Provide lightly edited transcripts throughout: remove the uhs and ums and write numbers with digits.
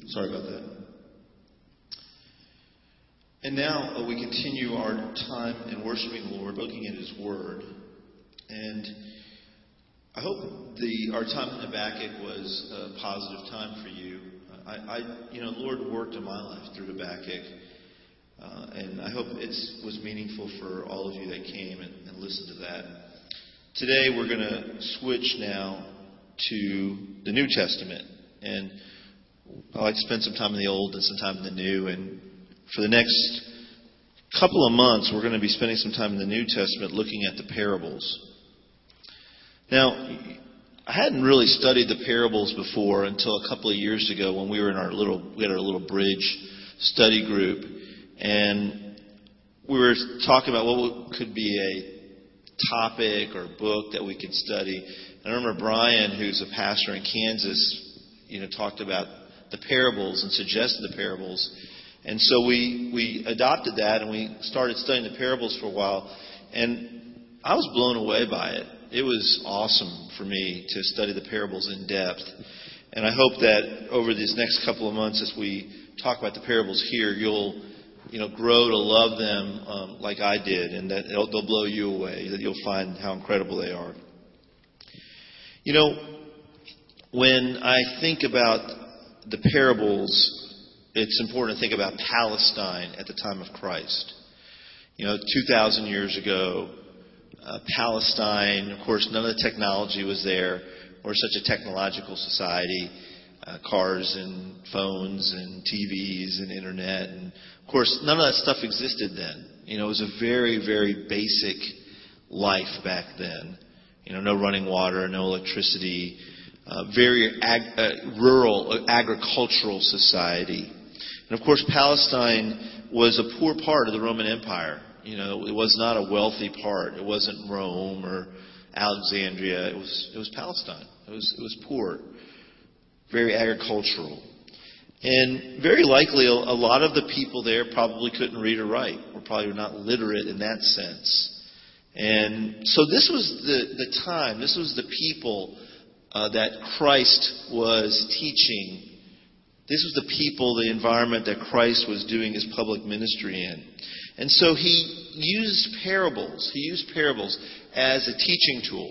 Sorry about that. And now we continue our time in worshiping the Lord, looking at His Word. And I hope our time in Habakkuk was a positive time for you. The Lord worked in my life through Habakkuk. And I hope it was meaningful for all of you that came and listened to that. Today we're going to switch now to the New Testament. And I like to spend some time in the Old and some time in the New. And for the next couple of months, we're going to be spending some time in the New Testament looking at the parables. Now, I hadn't really studied the parables before until a couple of years ago when we had our little bridge study group. And we were talking about what could be a topic or book that we could study. And I remember Brian, who's a pastor in Kansas, talked about the parables and suggested the parables. And so we adopted that and we started studying the parables for a while. And I was blown away by it. It was awesome for me to study the parables in depth. And I hope that over these next couple of months as we talk about the parables here, you'll grow to love them like I did, and that they'll blow you away, that you'll find how incredible they are. When I think about the parables, it's important to think about Palestine at the time of Christ. 2,000 years ago, Palestine, of course, none of the technology was there. We're such a technological society, cars and phones and TVs and internet. And, of course, none of that stuff existed then. It was a very, very basic life back then. No running water, no electricity, very rural, agricultural society. And, of course, Palestine was a poor part of the Roman Empire. It was not a wealthy part. It wasn't Rome or Alexandria. It was Palestine. It was poor, very agricultural. And very likely a lot of the people there probably couldn't read or write, or probably were not literate in that sense. And so this was the time, this was the people that Christ was teaching. This was the people, the environment that Christ was doing His public ministry in. And so He used parables. He used parables as a teaching tool.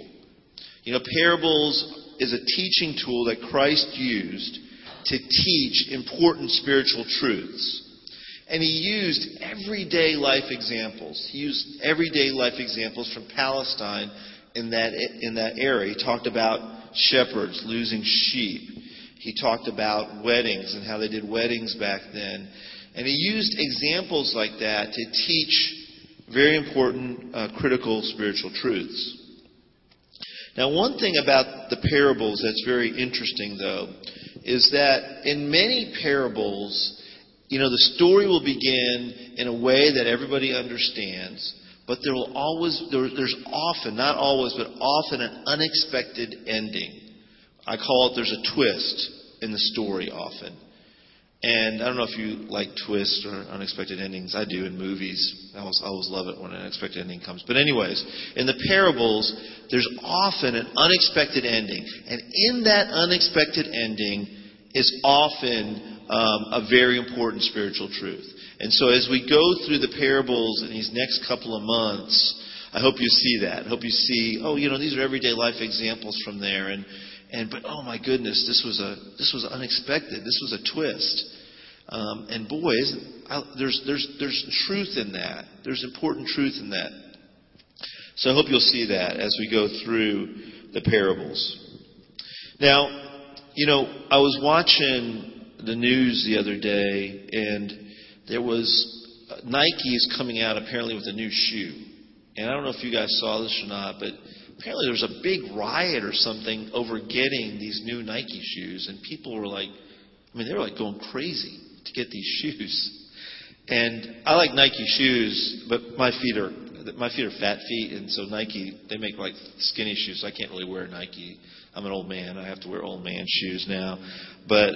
Parables is a teaching tool that Christ used to teach important spiritual truths. And He used everyday life examples. He used everyday life examples from Palestine in that area. He talked about shepherds losing sheep. He talked about weddings and how they did weddings back then. And He used examples like that to teach very important, critical spiritual truths. Now, one thing about the parables that's very interesting, though, is that in many parables, the story will begin in a way that everybody understands, but there's often, not always, but often an unexpected ending. I call it there's a twist in the story often. And I don't know if you like twists or unexpected endings. I do in movies. I always love it when an unexpected ending comes. But anyways, in the parables, there's often an unexpected ending. And in that unexpected ending is often a very important spiritual truth. And so as we go through the parables in these next couple of months, I hope you see that. I hope you see, these are everyday life examples from there. But oh my goodness, this was unexpected. This was a twist. And boy, there's truth in that. There's important truth in that. So I hope you'll see that as we go through the parables. Now, I was watching the news the other day, and there was Nike's coming out apparently with a new shoe. And I don't know if you guys saw this or not, but apparently there was a big riot or something over getting these new Nike shoes. And people were they were going crazy to get these shoes. And I like Nike shoes, but my feet are fat feet. And so Nike, they make skinny shoes. So I can't really wear Nike. I'm an old man. I have to wear old man shoes now. But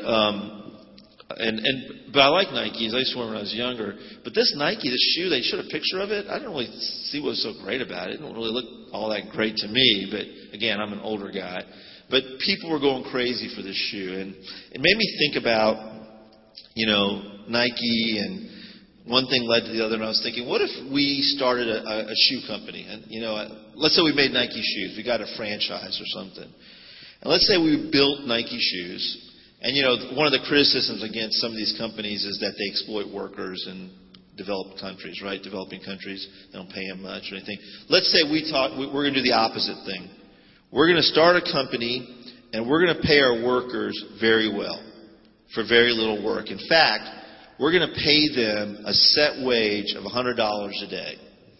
I like Nikes. I used to wear them when I was younger. But this Nike, this shoe, they showed a picture of it. I didn't really see what was so great about it. It didn't really look all that great to me. But again, I'm an older guy. But people were going crazy for this shoe. And it made me think about Nike, and one thing led to the other, and I was thinking, what if we started a shoe company? And, let's say we made Nike shoes. We got a franchise or something. And let's say we built Nike shoes. And, one of the criticisms against some of these companies is that they exploit workers in developed countries, right? Developing countries. They don't pay them much or anything. Let's say we're going to do the opposite thing. We're going to start a company, and we're going to pay our workers very well for very little work. In fact, we're going to pay them a set wage of $100 a day.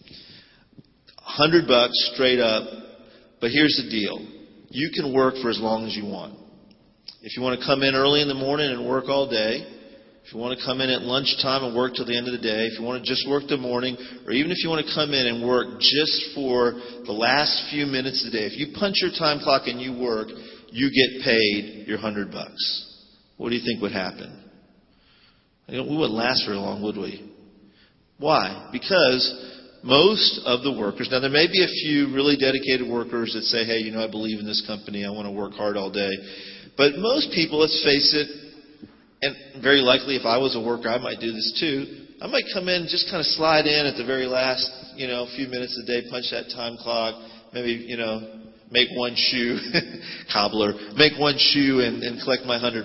$100 straight up. But here's the deal. You can work for as long as you want. If you want to come in early in the morning and work all day, if you want to come in at lunchtime and work till the end of the day, if you want to just work the morning, or even if you want to come in and work just for the last few minutes of the day, if you punch your time clock and you work, you get paid your $100. What do you think would happen? We wouldn't last very long, would we? Why? Because most of the workers, now there may be a few really dedicated workers that say, hey, I believe in this company, I want to work hard all day. But most people, let's face it, and very likely if I was a worker, I might do this too. I might come in and just kind of slide in at the very last, few minutes of the day, punch that time clock, maybe, make one shoe, cobbler, make one shoe and collect my $100.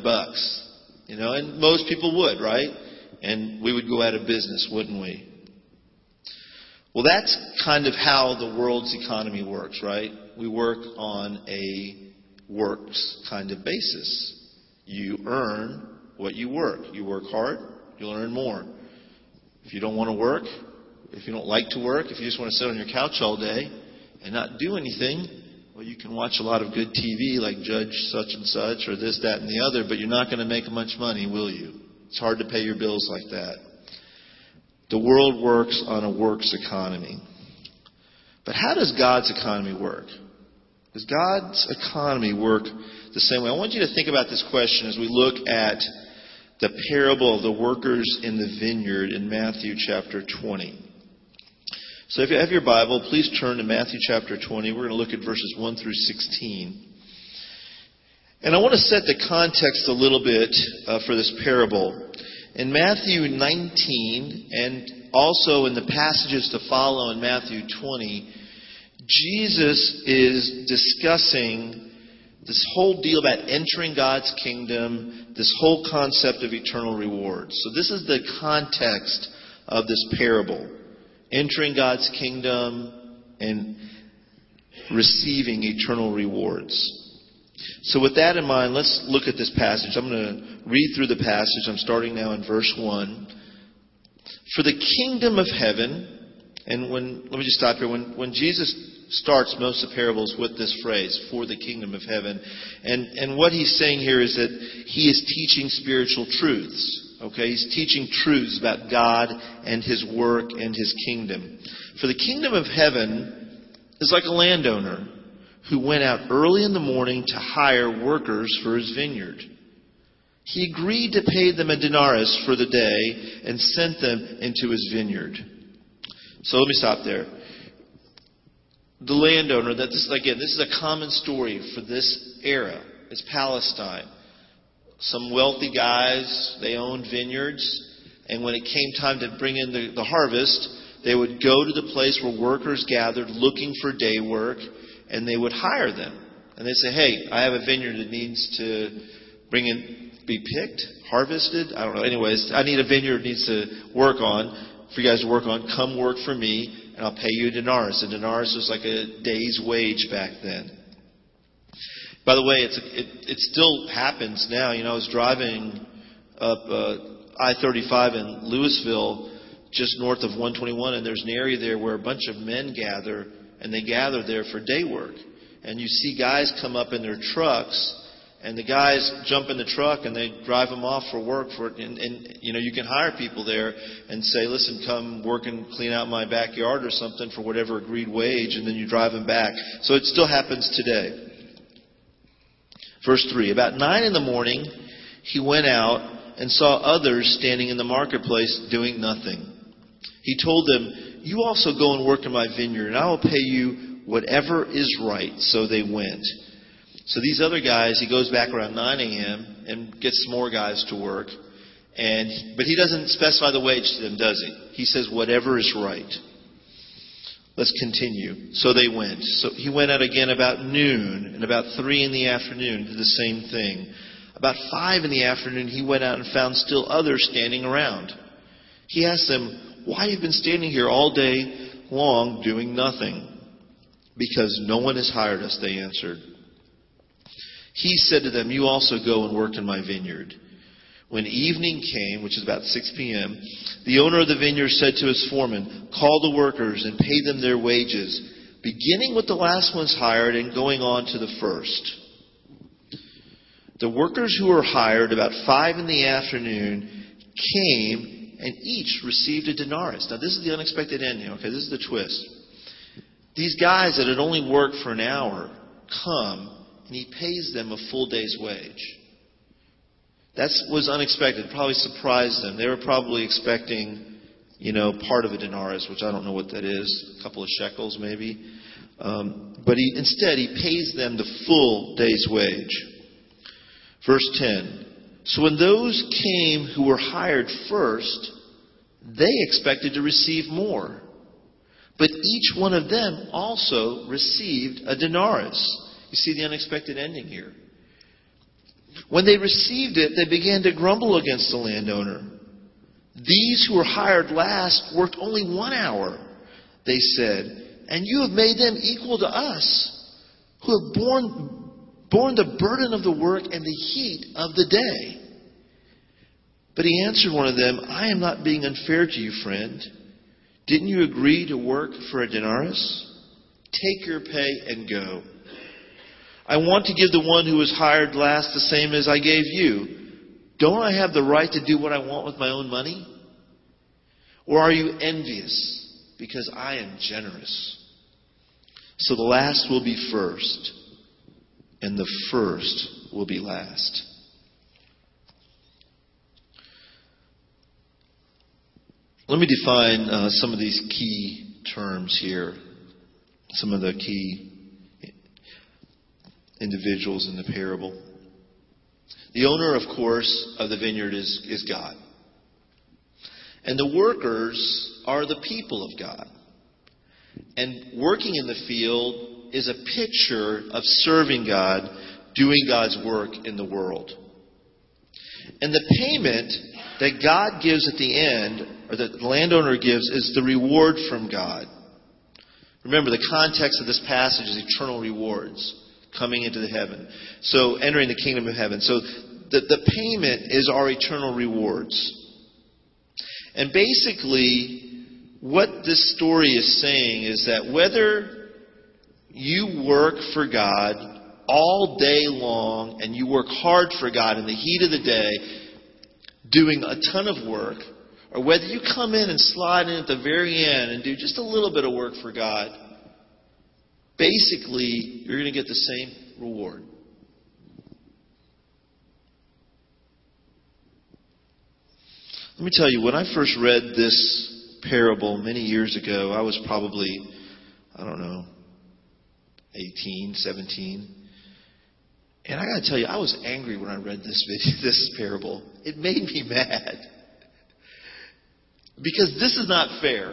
And most people would, right? And we would go out of business, wouldn't we? Well, that's kind of how the world's economy works, right? We work on a works kind of basis. You earn what you work. You work hard, you'll earn more. If you don't want to work, if you don't like to work, if you just want to sit on your couch all day and not do anything, well, you can watch a lot of good TV like Judge such and such or this, that, and the other, but you're not going to make much money, will you? It's hard to pay your bills like that. The world works on a works economy. But how does God's economy work? Does God's economy work the same way? I want you to think about this question as we look at the parable of the workers in the vineyard in Matthew chapter 20. So if you have your Bible, please turn to Matthew chapter 20. We're going to look at verses 1 through 16. And I want to set the context a little bit for this parable. In Matthew 19 and also in the passages to follow in Matthew 20, Jesus is discussing this whole deal about entering God's kingdom, this whole concept of eternal rewards. So this is the context of this parable. Entering God's kingdom and receiving eternal rewards. So with that in mind, let's look at this passage. I'm going to read through the passage. I'm starting now in verse 1. For the kingdom of heaven, and let me just stop here. When Jesus starts most of the parables with this phrase, for the kingdom of heaven, and what he's saying here is that he is teaching spiritual truths. Okay, he's teaching truths about God and His work and His kingdom. For the kingdom of heaven is like a landowner who went out early in the morning to hire workers for his vineyard. He agreed to pay them a denarius for the day and sent them into his vineyard. So let me stop there. The landowner, this is a common story for this era. It's Palestine. Some wealthy guys, they owned vineyards, and when it came time to bring in the harvest, they would go to the place where workers gathered looking for day work, and they would hire them. And they'd say, hey, I have a vineyard that needs to be picked, harvested. I don't know. Anyways, I need a vineyard that needs to work on, for you guys to work on. Come work for me, and I'll pay you a denarius. A denarius was like a day's wage back then. By the way, it still happens now. I was driving up I-35 in Louisville, just north of 121, and there's an area there where a bunch of men gather, and they gather there for day work. And you see guys come up in their trucks, and the guys jump in the truck and they drive them off for work. And you can hire people there and say, listen, come work and clean out my backyard or something for whatever agreed wage, and then you drive them back. So it still happens today. Verse 3, about 9 a.m, he went out and saw others standing in the marketplace doing nothing. He told them, you also go and work in my vineyard, and I will pay you whatever is right. So they went. So these other guys, he goes back around 9 a.m. and gets some more guys to work. But he doesn't specify the wage to them, does he? He says, whatever is right. Let's continue. So they went. So he went out again about noon, and about 3 in the afternoon did the same thing. About 5 in the afternoon he went out and found still others standing around. He asked them, why have you been standing here all day long doing nothing? Because no one has hired us, they answered. He said to them, you also go and work in my vineyard. When evening came, which is about 6 p.m., the owner of the vineyard said to his foreman, call the workers and pay them their wages, beginning with the last ones hired and going on to the first. The workers who were hired about 5 in the afternoon came and each received a denarius. Now this is the unexpected ending, okay? This is the twist. These guys that had only worked for an hour come and he pays them a full day's wage. That was unexpected. It probably surprised them. They were probably expecting, part of a denarius, which I don't know what that is, a couple of shekels maybe. But instead, he pays them the full day's wage. Verse 10. So when those came who were hired first, they expected to receive more. But each one of them also received a denarius. You see the unexpected ending here. When they received it, they began to grumble against the landowner. These who were hired last worked only 1 hour, they said, and you have made them equal to us, who have borne the burden of the work and the heat of the day. But he answered one of them, I am not being unfair to you, friend. Didn't you agree to work for a denarius? Take your pay and go. I want to give the one who was hired last the same as I gave you. Don't I have the right to do what I want with my own money? Or are you envious because I am generous? So the last will be first, and the first will be last. Let me define some of these key terms here, some of the key individuals in the parable. The owner, of course, of the vineyard is God. And the workers are the people of God. And working in the field is a picture of serving God, doing God's work in the world. And the payment that God gives at the end, or that the landowner gives, is the reward from God. Remember, the context of this passage is eternal rewards. Coming into the heaven. So entering the kingdom of heaven. So the payment is our eternal rewards. And basically, what this story is saying is that whether you work for God all day long and you work hard for God in the heat of the day, doing a ton of work, or whether you come in and slide in at the very end and do just a little bit of work for God, basically, you're going to get the same reward. Let me tell you, when I first read this parable many years ago, I was probably, 18, 17. And I got to tell you, I was angry when I read this parable. It made me mad. Because this is not fair.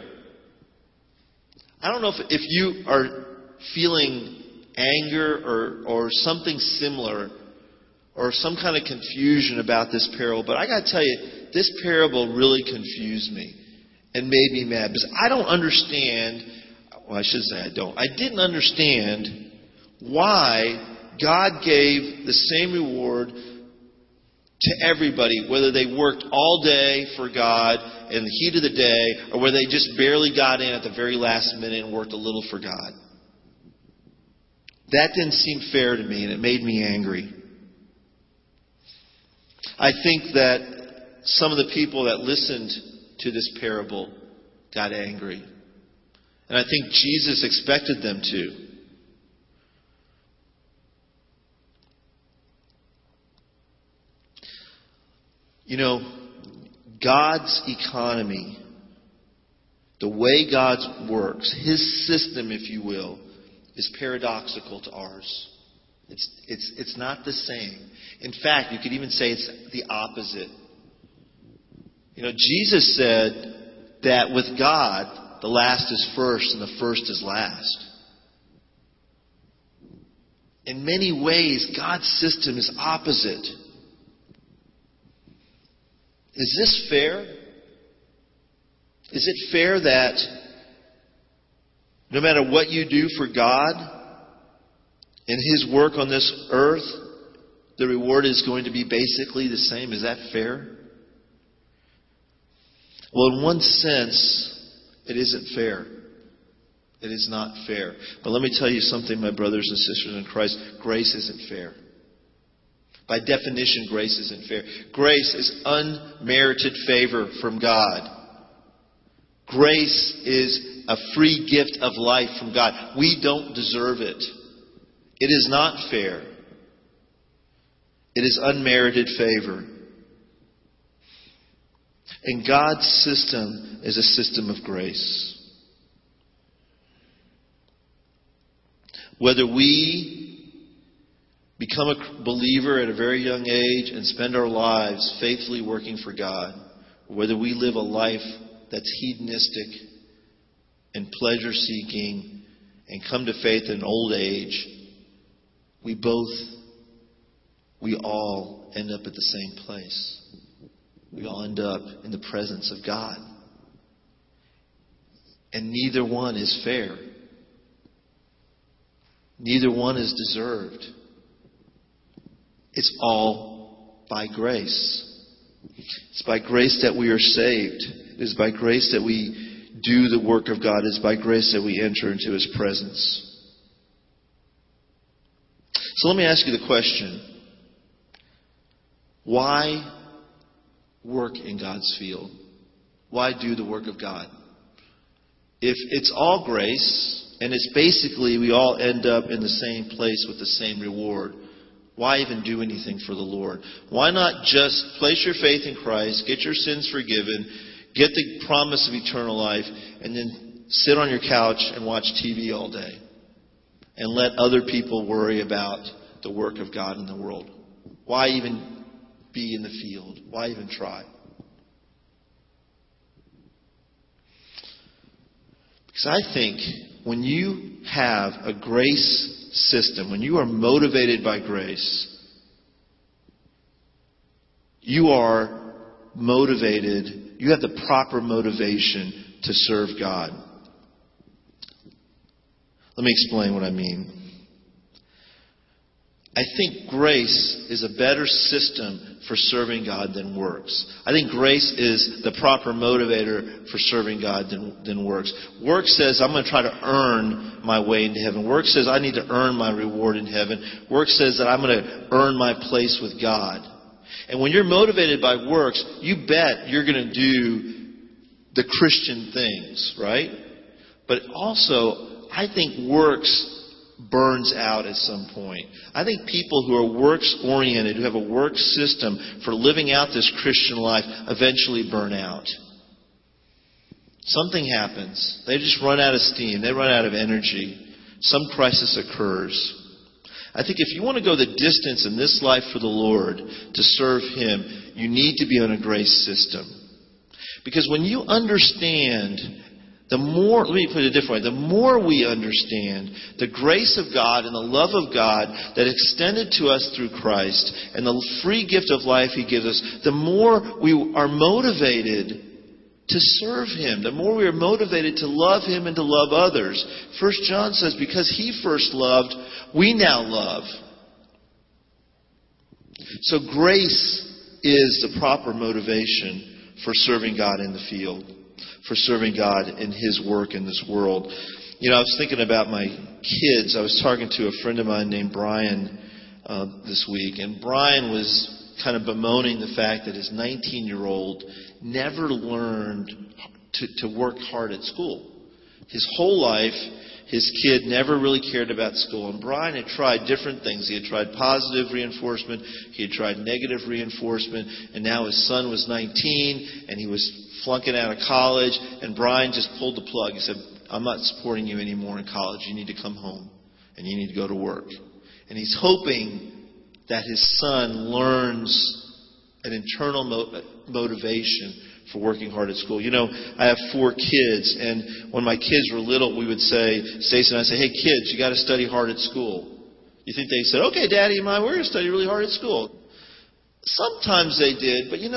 I don't know if you are feeling anger or something similar or some kind of confusion about this parable. But I got to tell you, this parable really confused me and made me mad. Because I don't understand, well, I should say I don't. I didn't understand why God gave the same reward to everybody, whether they worked all day for God in the heat of the day or whether they just barely got in at the very last minute and worked a little for God. That didn't seem fair to me, and it made me angry. I think that some of the people that listened to this parable got angry. And I think Jesus expected them to. God's economy, the way God works, His system, if you will, is paradoxical to ours. It's not the same. In fact, you could even say it's the opposite. Jesus said that with God, the last is first and the first is last. In many ways, God's system is opposite. Is this fair? Is it fair that no matter what you do for God in His work on this earth, the reward is going to be basically the same? Is that fair? Well, in one sense, it isn't fair. It is not fair. But let me tell you something, my brothers and sisters in Christ. Grace isn't fair. By definition, grace isn't fair. Grace is unmerited favor from God. Grace is a free gift of life from God. We don't deserve it. It is not fair. It is unmerited favor. And God's system is a system of grace. Whether we become a believer at a very young age and spend our lives faithfully working for God, or whether we live a life that's hedonistic and pleasure-seeking and come to faith in old age, we all end up at the same place. We all end up in the presence of God. And neither one is fair. Neither one is deserved. It's all by grace. It's by grace that we are saved. It is by grace that we do the work of God. It is by grace that we enter into His presence. So let me ask you the question. Why work in God's field? Why do the work of God? If it's all grace, and it's basically we all end up in the same place with the same reward, why even do anything for the Lord? Why not just place your faith in Christ, get your sins forgiven, get the promise of eternal life, and then sit on your couch and watch TV all day and let other people worry about the work of God in the world? Why even be in the field? Why even try? Because I think when you have a grace system, when you are motivated by grace, you are motivated, you have the proper motivation to serve God. Let me explain what I mean. I think grace is a better system for serving God than works. I think grace is the proper motivator for serving God than works. Work says, I'm going to try to earn my way into heaven. Work says, I need to earn my reward in heaven. Work says that I'm going to earn my place with God. And when you're motivated by works, you bet you're going to do the Christian things, right? But also, I think works burns out at some point. I think people who are works-oriented, who have a work system for living out this Christian life, eventually burn out. Something happens. They just run out of steam. They run out of energy. Some crisis occurs. I think if you want to go the distance in this life for the Lord to serve Him, you need to be on a grace system. Because when you understand let me put it a different way. The more we understand the grace of God and the love of God that extended to us through Christ and the free gift of life He gives us, the more we are motivated to serve Him. The more we are motivated to love Him and to love others. 1 John says, because He first loved, we now love. So grace is the proper motivation for serving God in the field, for serving God in His work in this world. I was thinking about my kids. I was talking to a friend of mine named Brian this week, and Brian was kind of bemoaning the fact that his 19-year-old never learned to work hard at school. His whole life, his kid never really cared about school. And Brian had tried different things. He had tried positive reinforcement. He had tried negative reinforcement. And now his son was 19, and he was flunking out of college. And Brian just pulled the plug. He said, I'm not supporting you anymore in college. You need to come home, and you need to go to work. And he's hoping that his son learns an internal motivation for working hard at school. I have 4 kids, and when my kids were little, we would say, Stacey and I say, hey kids, you got to study hard at school. You think they said, okay, Daddy and I, we're going to study really hard at school. Sometimes they did, but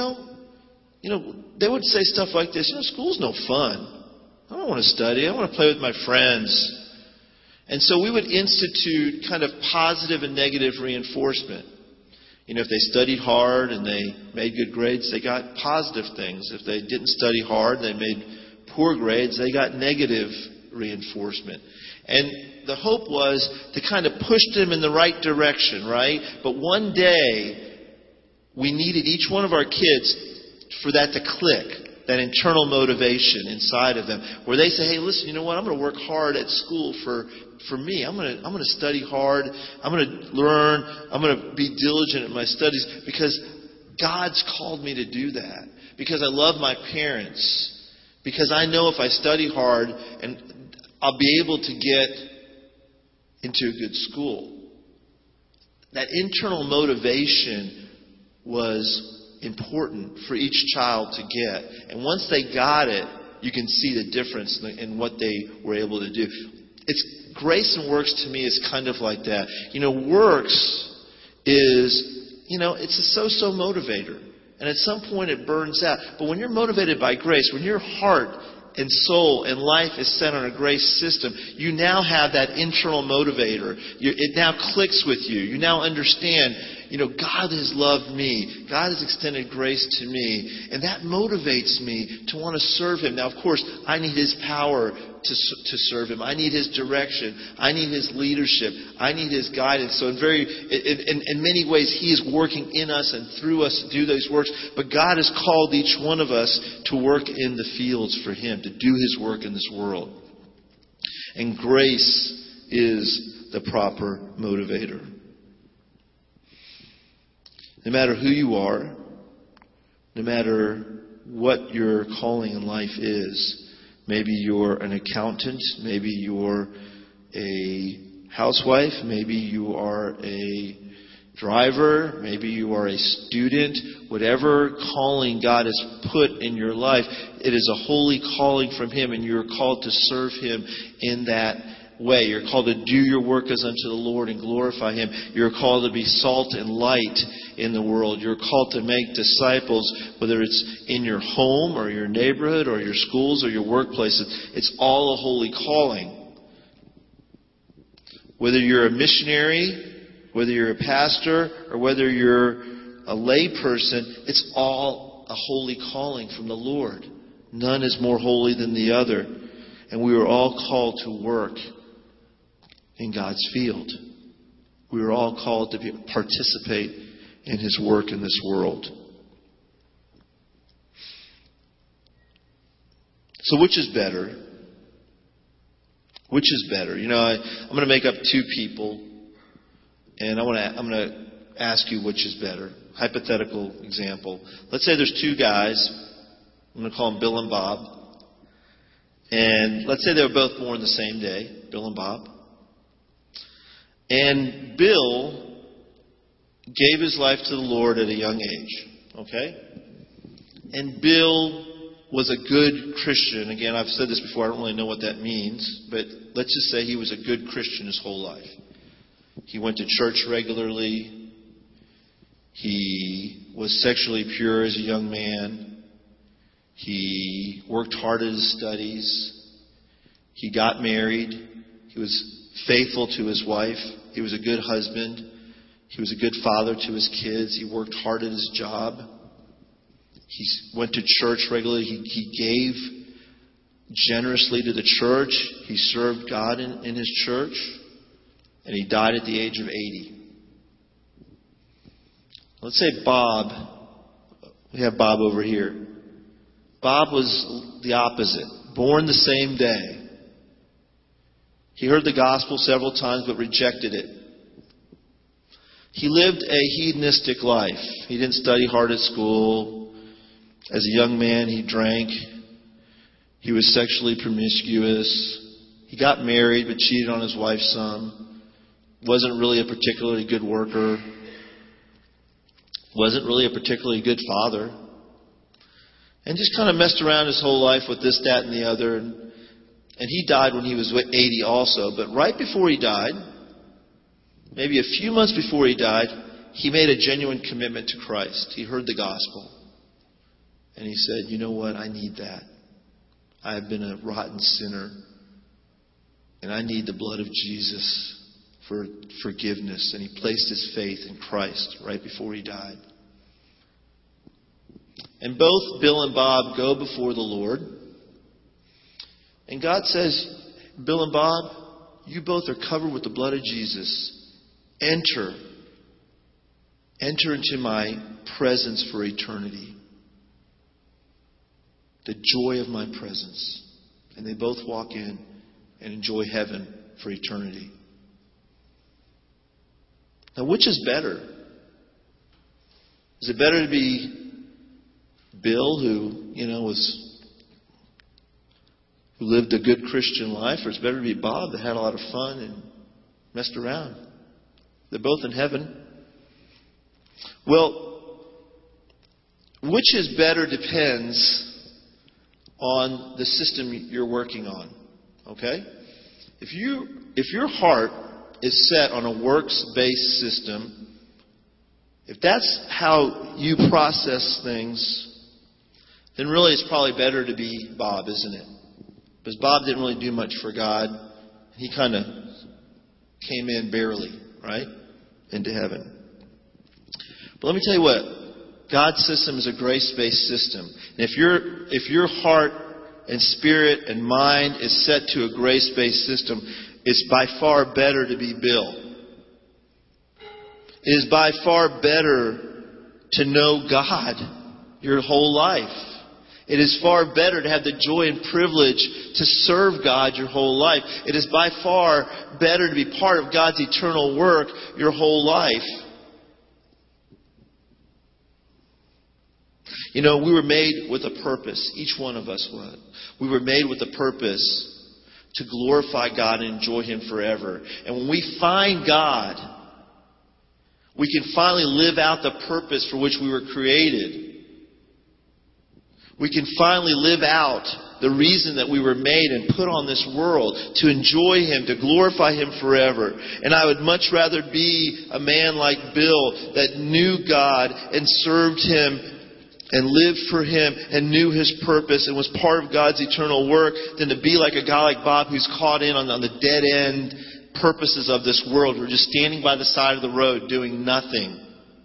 they would say stuff like this, school's no fun. I don't want to study. I want to play with my friends. And so we would institute kind of positive and negative reinforcement. If they studied hard and they made good grades, they got positive things. If they didn't study hard, they made poor grades, they got negative reinforcement. And the hope was to kind of push them in the right direction, right? But one day, we needed each one of our kids for that to click. That internal motivation inside of them, where they say, "Hey, listen, you know what? I'm going to work hard at school for me. I'm going to study hard. I'm going to learn. I'm going to be diligent at my studies because God's called me to do that. Because I love my parents. Because I know if I study hard, and I'll be able to get into a good school." That internal motivation was important for each child to get. And once they got it, you can see the difference in what they were able to do. It's grace and works to me is kind of like that. Works is, it's a so-so motivator. And at some point it burns out. But when you're motivated by grace, when your heart and soul and life is set on a grace system, you now have that internal motivator. It now clicks with you. You now understand, God has loved me. God has extended grace to me. And that motivates me to want to serve Him. Now, of course, I need His power to serve Him. I need His direction. I need His leadership. I need His guidance. So in many ways, He is working in us and through us to do those works. But God has called each one of us to work in the fields for Him, to do His work in this world. And grace is the proper motivator. No matter who you are, no matter what your calling in life is, maybe you're an accountant, maybe you're a housewife, maybe you are a driver, maybe you are a student, whatever calling God has put in your life, it is a holy calling from Him, and you're called to serve Him in that way. You're called to do your work as unto the Lord and glorify Him. You're called to be salt and light in the world. You're called to make disciples, whether it's in your home or your neighborhood or your schools or your workplaces. It's all a holy calling. Whether you're a missionary, whether you're a pastor, or whether you're a lay person, it's all a holy calling from the Lord. None is more holy than the other. And we are all called to work in God's field. We are all called to participate in His work in this world. So which is better? Which is better? I'm going to make up 2 people, and I'm going to ask you which is better. Hypothetical example. Let's say there's 2 guys. I'm going to call them Bill and Bob. And let's say they were both born the same day, Bill and Bob. And Bill gave his life to the Lord at a young age. Okay? And Bill was a good Christian. Again, I've said this before, I don't really know what that means. But let's just say he was a good Christian his whole life. He went to church regularly. He was sexually pure as a young man. He worked hard at his studies. He got married. He was faithful to his wife. He was a good husband. He was a good father to his kids. He worked hard at his job. He went to church regularly. He gave generously to the church. He served God in his church. And he died at the age of 80. Let's say Bob. We have Bob over here. Bob was the opposite. Born the same day. He heard the gospel several times but rejected it. He lived a hedonistic life. He didn't study hard at school. As a young man, he drank. He was sexually promiscuous. He got married but cheated on his wife some. Wasn't really a particularly good worker. Wasn't really a particularly good father. and just kind of messed around his whole life with this, that, and the other. And he died when he was 80 also. But right before he died, maybe a few months before he died, he made a genuine commitment to Christ. He heard the gospel. And he said, you know what? I need that. I have been a rotten sinner. And I need the blood of Jesus for forgiveness. And he placed his faith in Christ right before he died. And both Bill and Bob go before the Lord. And God says, Bill and Bob, you both are covered with the blood of Jesus. Enter into my presence for eternity. The joy of my presence. And they both walk in and enjoy heaven for eternity. Now, which is better? Is it better to be Bill, who lived a good Christian life, or it's better to be Bob that had a lot of fun and messed around? They're both in heaven. Well, which is better depends on the system you're working on. Okay? If your heart is set on a works-based system, if that's how you process things, then really it's probably better to be Bob, isn't it? Because Bob didn't really do much for God. He kind of came in barely, right, into heaven. But let me tell you what. God's system is a grace-based system. And if your heart and spirit and mind is set to a grace-based system, it's by far better to be Bill. It is by far better to know God your whole life. It is far better to have the joy and privilege to serve God your whole life. It is by far better to be part of God's eternal work your whole life. You know, we were made with a purpose. Each one of us was. We were made with a purpose to glorify God and enjoy Him forever. And when we find God, we can finally live out the purpose for which we were created. We can finally live out the reason that we were made and put on this world to enjoy Him, to glorify Him forever. And I would much rather be a man like Bill that knew God and served Him and lived for Him and knew His purpose and was part of God's eternal work than to be like a guy like Bob who's caught in on the dead end purposes of this world. We're just standing by the side of the road doing nothing.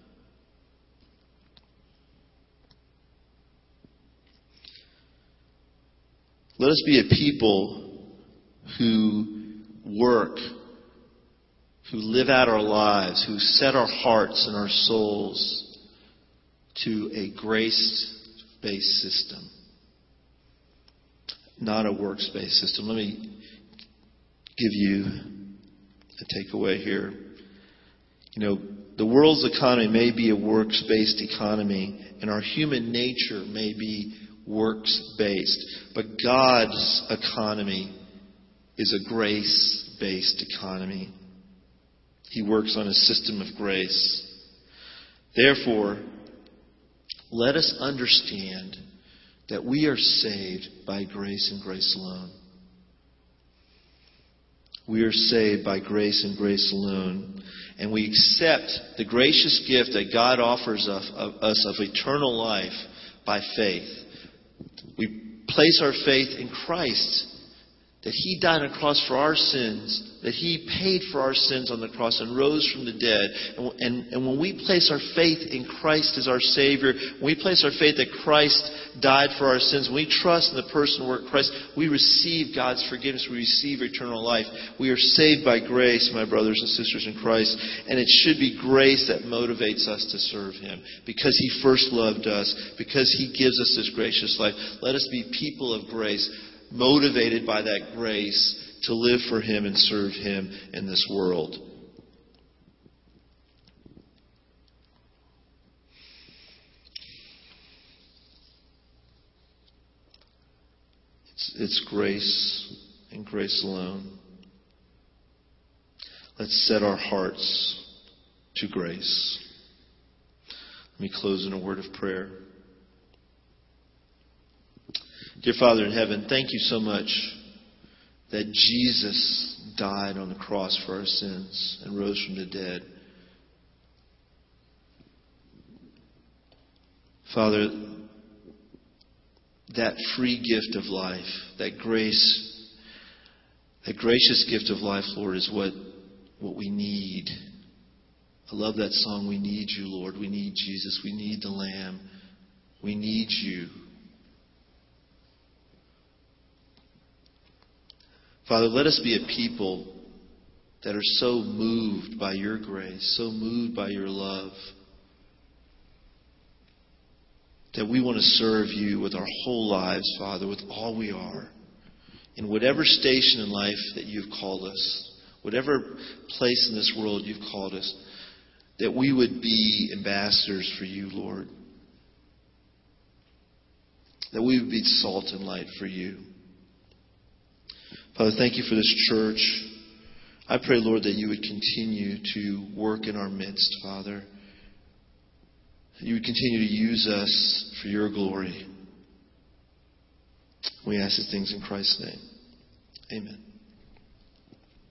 Let us be a people who work, who live out our lives, who set our hearts and our souls to a grace-based system, not a works-based system. Let me give you a takeaway here. You know, the world's economy may be a works-based economy, and our human nature may be works-based. But God's economy is a grace-based economy. He works on a system of grace. Therefore, let us understand that we are saved by grace and grace alone. We are saved by grace and grace alone. And we accept the gracious gift that God offers us of eternal life by faith. We place our faith in Christ, that He died on the cross for our sins, that He paid for our sins on the cross and rose from the dead. And when we place our faith in Christ as our Savior, when we place our faith that Christ died for our sins, when we trust in the person and work of Christ, we receive God's forgiveness, we receive eternal life. We are saved by grace, my brothers and sisters in Christ, and it should be grace that motivates us to serve Him, because He first loved us, because He gives us this gracious life. Let us be people of grace, motivated by that grace to live for Him and serve Him in this world. It's grace and grace alone. Let's set our hearts to grace. Let me close in a word of prayer. Dear Father in heaven, thank you so much that Jesus died on the cross for our sins and rose from the dead. Father, that free gift of life, that gracious gift of life, Lord, is what we need. I love that song, We Need You, Lord. We need Jesus. We need the Lamb. We need you. Father, let us be a people that are so moved by your grace, so moved by your love, that we want to serve you with our whole lives, Father, with all we are. In whatever station in life that you've called us, whatever place in this world you've called us, that we would be ambassadors for you, Lord. That we would be salt and light for you. Father, thank you for this church. I pray, Lord, that you would continue to work in our midst, Father. You would continue to use us for your glory. We ask these things in Christ's name. Amen.